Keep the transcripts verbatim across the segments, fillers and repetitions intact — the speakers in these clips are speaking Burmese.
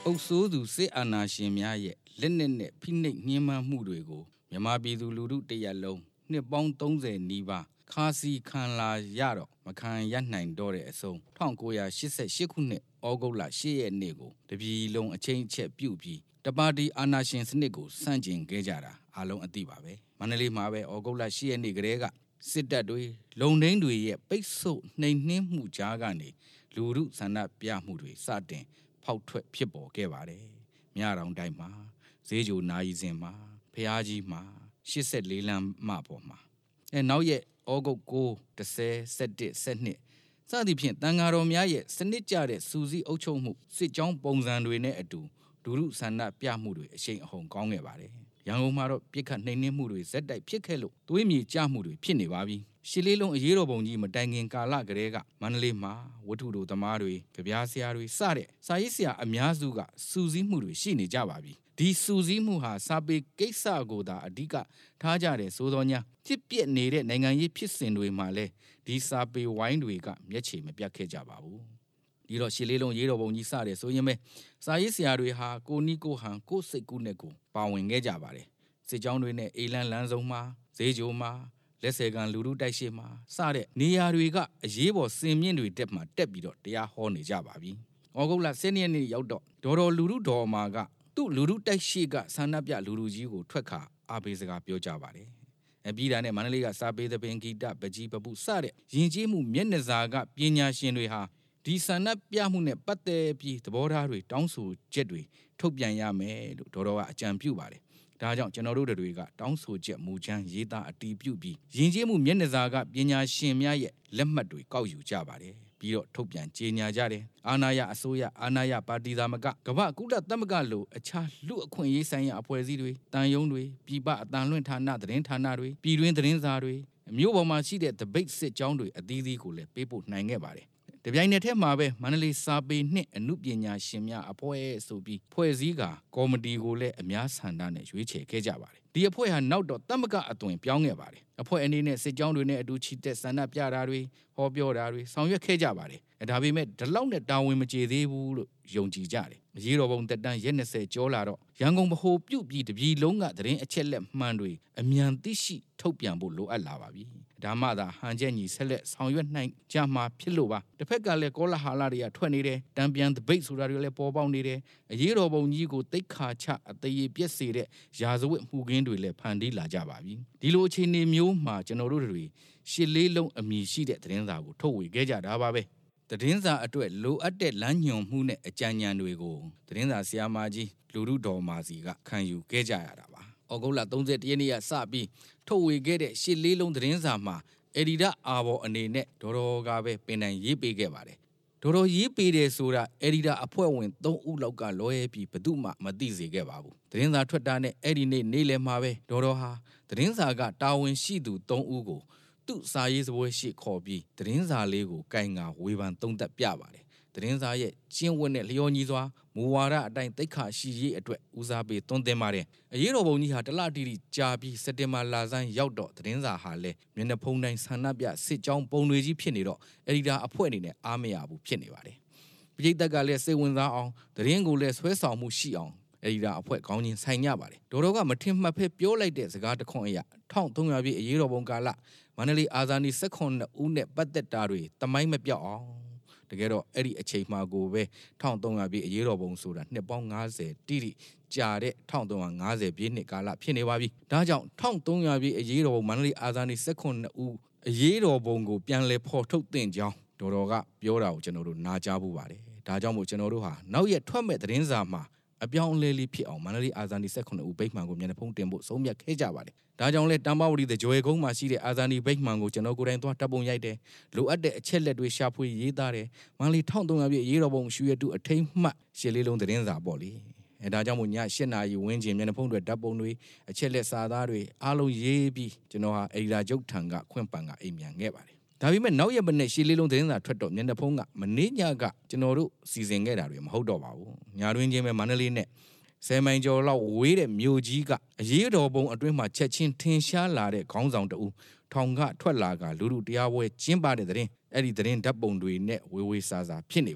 အုပ်စိုးသူစစ်အာဏာရှင်များရဲ့လက်နက်နဲ့ဖိနှိပ်ညှဉ်းပန်းမှုတွေကိုမြန်မာပြည်သူလူထုတရက်လုံးနှစ်ပေါင်းသုံးဆယ်နီးပါးခါစီခံလာရတော့မခံရနိုင်တော့တဲ့အဆုံး၁၉၈၈ခုနှစ်ဩဂုတ်လ၈ရက်နေ့ကိုတပြည်လုံးအချိန်အချက်ပြုတ်ပြီးတပါတီအာဏာရှင်စနစ်ကိုစန့်ကျင်ခဲ့ကြတာအားလုံးအသိပါပဲမန္တလေးမှာပဲဩဂုတ်လ၈ရက်နေ့ကတည်းကစစ်တပ်တွေလုံနှင်းတွေရဲ့ပိတ်ဆို့နှိမ်နှင်းမှုကြားကနေလူထုဆန္ဒပြမှုတွေစတင်ဖောက်ထွက်ဖြစ်ပေါ်ခဲ့ပါတယ်မြတောင်တိုင်းမှာဈေးချိုနာရီစင်မှာဖျားကြီးမှာရှစ်ဆက်လေးလမ်းမပေါ်မှာအဲနောက်ရက်ဩဂုတ်ကို၁၀ ၁၁ ၁၂စသည်ဖြင့်တန်ဃာတော်များရဲ့စနစ်ကျတဲ့စူးစီးအုပ်ချုပ်မှုစစ်ကြောင်းပုံစံတွေနဲ့အတူဒုရုဆန္ဒပြမှုတွေအရှိန်အဟုန်ကောင်းခဲ့ပါတယ်ရန်ကုန်မှာတော့ပြစ်ခတ်နှိမ်နင်းမှုတွေဇက်တိုက်ဖြစ်ခဲ့လို့သွေးမြေကျမှုတွေဖြစ်နေပါပြီရှစ်လေးလုံးအရေးတော်ပုံကြီးမတိုင်ခင်ကာလကတည်းကမန္တလေးမှာဝတ္ထုတို့သမားတွေကြပြားဆရာတွေစတဲ့စာရေးဆရာအများစုကစူးစီးမှုတွေရှိနေကြပါပြီဒီစူးစီးမှုဟာစာပေကိစ္စကိုသာအဓိကထားကြတယ်ဆိုတော့ညာဖြစ်ပျက်နေတဲ့နိုင်ငံရေးဖြစ်စဉ်တွေမှာလည်းဒီစာပေဝိုင်းတွေကမျက်ခြေမပြတ်ခဲ့ကြပါဘူးဒီတော့ရှစ်လေးလုံးရေးတော်ပုံကြီးစတယ်ဆိုရင်ပဲစာရေးဆရာတွေဟာကိုနီးကိုဟန်ကိုစိတ်ကူးနဲ့ကိုပါဝင်ခဲ့ကြပါတယ်စစ်ကြောင်းတွေနဲ့အေလန်းလန်းဆုံးမှာဈေးချိုမှာလက်ဆယ်ကန်လူလူတိုက်ရှိမှာစတဲ့နေရာတွေကအရေးပေါ်စင်မြင့်တွေတက်မှတက်ပြီးတော့တရားဟောနေကြပါပြီ။ဩဂုတ်လ၁၂ရက်နေ့ရောက်တော့ဒေါ်တော်လူလူတော်မာကသူ့လူလူတိုက်ရှိကဆန္ဒပြလူလူကြီးကိုထွက်ခါအားပေးစကားပြောကြပါတယ်။အပြီးတာနဲ့မန္တလေးကစာပေသပင်ဂီတပကြီးပပုစတဲ့ယဉ်ကျေးမှုမျက်နှာစာကပညာရှင်တွေဟာဒီဆန္ဒပြမှုနဲ့ပတ်သက်ပြီးသဘောထားတွေတောင်းဆိုချက်တွေထုတ်ပြန်ရမယ်လို့ဒေါ်တော်ကအကြံပြုပါတယ်ဒါကြောင့်ကျွန်တော်တို့တွေကတောင်းဆိုချက်မူချမ်းရေးသားအတည်ပြုပြီးယဉ်ကျေးမှုမျက်နှာစာကပညာရှင်များရဲ့လက်မှတ်တွေကောက်ယူကြပါတယ်ပြီးတော့ထုတ်ပြန်ကြေညာကြတယ်အာဏာရအစိုးရအာဏာရပါတီသာမကကမ္ဘာကုလသမဂ္ဂလိုအခြားလူအခွင့်အရေးဆိုင်ရာအဖွဲ့အစည်းတွေတန်ယုံတွေပြည်ပအတန်လွင့်ဌာနသတင်းဌာနတွေပြည်တွင်းသတင်းစာတွေမြို့ပေါ်မှာရှိတဲ့ debate စစ်ကြောင်းတွေအသီးသီးကိုလည်းပေးပို့နိုင်ခဲ့ပါတယ်တပြိုင်နက်တည်းမှာပဲမန္တလေးစာပေနှင့်အမှုပညာရှင်များအဖွဲ့ဆိုပြီးဖွဲ့စည်းကကော်မတီကိုလည်းအများဆန္ဒနဲ့ရွေးချယ်ခဲ့ကြပါတယ်ဒီအဖွဲ့ဟာနောက်တော့တမကအသွင်ပြောင်းခဲ့ပါတယ်အဖွဲ့အနေနဲ့စစ်ကြောင်းတွေနဲ့အတူချီတက်ဆန္ဒပြတာတွေဟောပြောတာတွေဆောင်ရွက်ခဲ့ကြပါတယ်ဒါပေမဲ့ဒီလောက်နဲ့တာဝန်မကျေသေးဘူးလို့ယုံကြည်ကြတယ်အရေးတော်ပုံတက်တန်းရက်၂၀ကျော်လာတော့ရန်ကုန်ဗဟိုပြုတ်ပြီးတပြည်လုံးကသတင်းအချက်လက်မှန်တွေအမြန်သိရှိထုတ်ပြန်ဖို့လိုအပ်လာပါပြီဒါမှသာဟန်ချက်ညီဆက်လက်ဆောင်ရွက်နိုင်ကြမှာဖြစ်လို့ပါတစ်ဖက်ကလည်းကောလာဟာလာတွေကထွက်နေတယ်တံပြန်ဒပိတ်ဆိုတာတွေလည်းပေါ်ပေါက်နေတယ်အရေးတော်ပုံကြီးကိုတိတ်ခါချအသေးပြက်စေတဲ့ရာဇဝတ်မှုခင်းတွေလည်းဖန်တီးလာကြပါပြီဒီလိုအခြေအနေမျိုးမှာကျွန်တော်တို့တွေရှစ်လေးလုံးအမည်ရှိတဲ့သတင်းစာကိုထုတ်ဝေခဲ့ကြတာပါပဲသတင်းစာအတွက်လိုအပ်တဲ့လမ်းညွှန်မှုနဲ့အကြံဉာဏ်တွေကိုသတင်းစာဆရာမကြီးလူထုတော်မာစီကခံယူခဲ့ကြရတာပါ။ဩဂုတ်လ၃၁ရက်နေ့ကစပြီးထုတ်ဝေခဲ့တဲ့ရှစ်လေးလုံးသတင်းစာမှာအက်ဒီတာအာဘော်အနေနဲ့ဒေါ်တော်ကပဲပင်တိုင်ရေးပေးခဲ့ပါတယ်။ဒေါ်တော်ရေးပေးတယ်ဆိုတာအက်ဒီတာအဖွဲ့ဝင်၃ဦးလောက်ကလွဲပြီးဘယ်သူမှမသိစေခဲ့ပါဘူး။သတင်းစာထွက်တာနဲ့အဲ့ဒီနေ့နေ့လယ်မှာပဲဒေါ်တော်ဟာသတင်းစာကတာဝန်ရှိသူ၃ဦးကိုသူ့စာရေးစပွဲရှိခေါ်ပြီးသတင်းစာလေးကိုကင်ငါဝေဖန်သုံးသပ်ပြပါတယ်သတင်းစာရဲ့ကျင့်ဝတ်နဲ့လျော်ညီစွာမူဝါဒအတိုင်းသိက္ခာရှိရေးအတွက်ဦးစားပေးသွန်သင်ပါတယ်အရေးတော်ပုံကြီးဟာတလတီတီကြာပြီးစက်တင်ဘာလဆန်းရောက်တော့သတင်းစာဟာလည်းမျက်နှာဖုံးတိုင်းဆန္ဒပြစစ်ကြောင်းပုံတွေကြီးဖြစ်နေတော့အက်ဒီတာအဖွဲ့အနေနဲ့အားမရဘူးဖြစ်နေပါတယ်ပြည်သက်ကလည်းစိတ်ဝင်စားအောင်သတင်းကိုလည်းဆွဲဆောင်မှုရှိအောင်အက်ဒီတာအဖွဲ့ကောင်းချင်းဆိုင်ကြပါတယ်ဒေါ်တော်ကမထင်မှတ်ဖဲပြောလိုက်တဲ့စကားတစ်ခွန်းအရာ၁၃၀၀ပြည့်အရေးတော်ပုံကာလမန္တလေးအာဇာနည်၁၈ဦးနဲ့ပတ်သက်တာတွေတမိုင်းမပြောက်အောင်တကယ်တော့အဲ့ဒီအချိန်မှာကိုပဲ၁၃၀၀ပြည့်အရေးတော်ပုံဆိုတာနှစ်ပေါင်း၅၀တိတိကြာတဲ့၁၃၅၀ပြည့်နှစ်ကာလဖြစ်နေပါပြီဒါကြောင့်၁၃၀၀ပြည့်အရေးတော်ပုံမန္တလေးအာဇာနည်၁၈ဦးအရေးတော်ပုံကိုပြန်လည်ဖော်ထုတ်သင့်ကြောင်းဒေါ်တော်ကပြောတာကိုကျွန်တော်တို့နားကြားဖို့ပါတယ်ဒါကြောင့်မို့ကျွန်တော်တို့ဟာနောက်ရက်ထွက်မဲ့သတင်းစာမှာအပြောင်းအလဲလေးဖြစ်အောင်မန္တလေးအာဇာနည်၁၈ဦးဗိတ်မှန်ကိုမျက်နှာဖုံးတင်ဖို့ဆုံးဖြတ်ခဲ့ကြပါတယ်။ဒါကြောင့်လဲတမ္ပဝတီတကြွယ်ကုန်းမှာရှိတဲ့အာဇာနည်ဗိတ်မှန်ကိုကျွန်တော်ကိုယ်တိုင်သွားတပ်ပုံရိုက်တယ်။လိုအပ်တဲ့အချက်လက်တွေရှာဖွေရေးသားတယ်။မန္တလေး၁၃၀၀ပြည့်ရေးတော်ပုံရှူရတုအထိမ်းမှတ်ရှစ်လေးလုံးသတင်းစာပေါ့လေ။အဲဒါကြောင့်မို့ည၈နာရီဝန်းကျင်မျက်နှာဖုံးတွေတပ်ပုံတွေအချက်လက်စာသားတွေအားလုံးရေးပြီးကျွန်တော်ဟာအက်ဒီတာချုပ်ထံကခွင့်ပန်ကအိမ်မြန်ခဲ့ပါတယ်။ဒါပေမဲ့နောက်ရက်မနေ့ရှစ်လေးလုံးသတင်းစာထွက်တော့မျက်နှာဖုံးကမနေ့ညကကျွန်တော်တို့စီစဉ်ခဲ့တာတွေမဟုတ်တော့ပါဘူး။ညတွင်ချင်းပဲမန္တလေးနဲ့ဆယ်မိုင်ကျော်လောက်ဝေးတဲ့မြို့ကြီးကအရေးတော်ပုံအတွင်းမှာချက်ချင်းထင်ရှားလာတဲ့ခေါင်းဆောင်တဦးထောင်ကထွက်လာကလူလူတရားပွဲကျင်းပတဲ့သတင်းအဲ့ဒီသတင်းဓာတ်ပုံတွေနဲ့ဝေဝေစာစာဖြစ်နေပါတယ်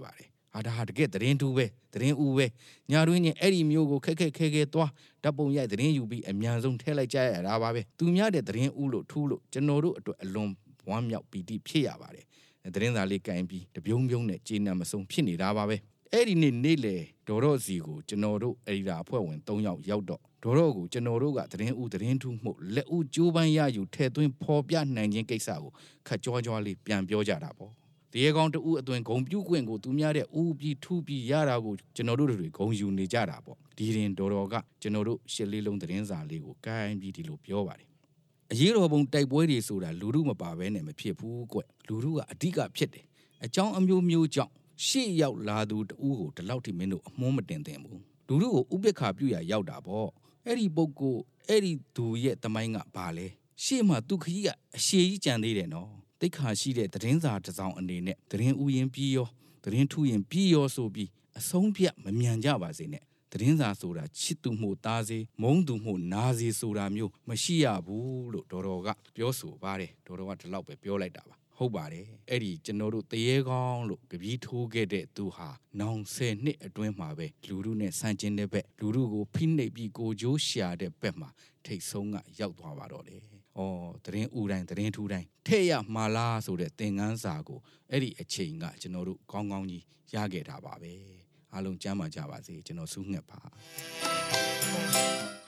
ဟာဒါဟာတကယ်သတင်းတူပဲသတင်းဦးပဲညာတွင်းချင်းအဲ့ဒီမျိုးကိုခက်ခက်ခဲခဲသွားဓာတ်ပုံရိုက်သတင်းယူပြီးအမြန်ဆုံးထဲလိုက်ကြရတာပါပဲသူများတဲ့သတင်းဦးလို့ထူးလို့ကျွန်တော်တို့အတွက်အလွန်ဝမ်းမြောက်ပီတိဖြစ်ရပါတယ်သတင်းစာလေးကင်ပြီးတပြုံးပြုံးနဲ့ကျေနပ်မဆုံးဖြစ်နေတာပါပဲအဲ့ဒီနေ့နေ့လေဒေါ်တော့စီကိုကျွန်တော်တို့အရီဒါအဖွဲ့ဝင်၃ယောက်ရောက်တော့ဒေါ်တော့ကိုကျွန်တော်တို့ကသတင်းဦးသတင်းထူးမှုလက်ဦးကျိုးပန်းရယူထဲသွင်းဖော်ပြနိုင်ခြင်းကိစ္စကိုခက်ကြွားကြွားလေးပြန်ပြောကြတာပေါ့တရေကောင်တူအသွင်ဂုံပြုတ်ခွင့်ကိုသူများတဲ့ဦးပြီးထူးပြီးရတာကိုကျွန်တော်တို့တွေဂုံယူနေကြတာပေါ့ဒီရင်ဒေါ်တော်ကကျွန်တော်တို့ရှစ်လေးလုံးသတင်းစာလေးကိုကိုင်းပြီးဒီလိုပြောပါတယ်အရေးတော်ပုံတိုက်ပွဲတွေဆိုတာလူမှုမပါဘဲနဲ့မဖြစ်ဘူးကွလူမှုကအဓိကဖြစ်တယ်အကြောင်းအမျိုးမျိုးကြောင့်ရှေ့ရောက်လာသူတဦးကိုဒီလောက်ထိမင်းတို့အမွှန်းမတင်သင့်ဘူးလူမှုကိုဥပက္ခပြုရရောက်တာပေါ့အဲ့ဒီပုဂ္ဂိုလ်အဲ့ဒီသူရဲ့တမိုင်းကဘာလဲရှေ့မှာသူခကြီးကအရှေကြီးကြံသေးတယ်နော်တိတ်ခါရှိတဲ့သတင်းစာတစ်စောင်အနေနဲ့သတင်းဥယျာဉ်ပြီးရောသတင်းထူရင်ပြီးရောဆိုပြီးအဆုံးဖြတ်မမြန်ကြပါစေနဲ့သတင်းစာဆိုတာချစ်သူမှုသားစေမုန်းသူမှုနာစေဆိုတာမျိုးမရှိရဘူးလို့ဒေါ်တော်ကပြောဆိုပါတယ်ဒေါ်တော်ကဒီလောက်ပဲပြောလိုက်တာပါဟုတ်ပါတယ်အဲ့ဒီကျွန်တော်တို့တရေကောင်းလို့ကြပြီးထိုးခဲ့တဲ့သူဟာနောင်ဆယ်နှစ်အတွင်းမှာပဲလူလူနဲ့ဆန့်ကျင်တဲ့ဘက်လူလူကိုဖိနှိပ်ပြီးကိုကြိုးရှာတဲ့ဘက်မှာထိတ်ဆုံးကရောက်သွားပါတော့တယ်။အော်သတင်းဦးတိုင်းသတင်းထူးတိုင်းထဲ့ရမှာလားဆိုတဲ့သင်ခန်းစာကိုအဲ့ဒီအချိန်ကကျွန်တော်တို့ကောင်းကောင်းကြီးရခဲ့တာပါပဲ။အားလုံးကျမ်းမာကြပါစေကျွန်တော်ဆုငှက်ပါ။